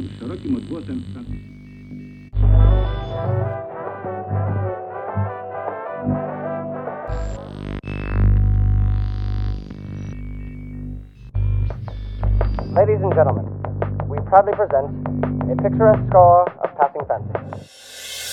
szerokim odgłosem. Ladies and gentlemen, we proudly present a picturesque score of Passing Fancy.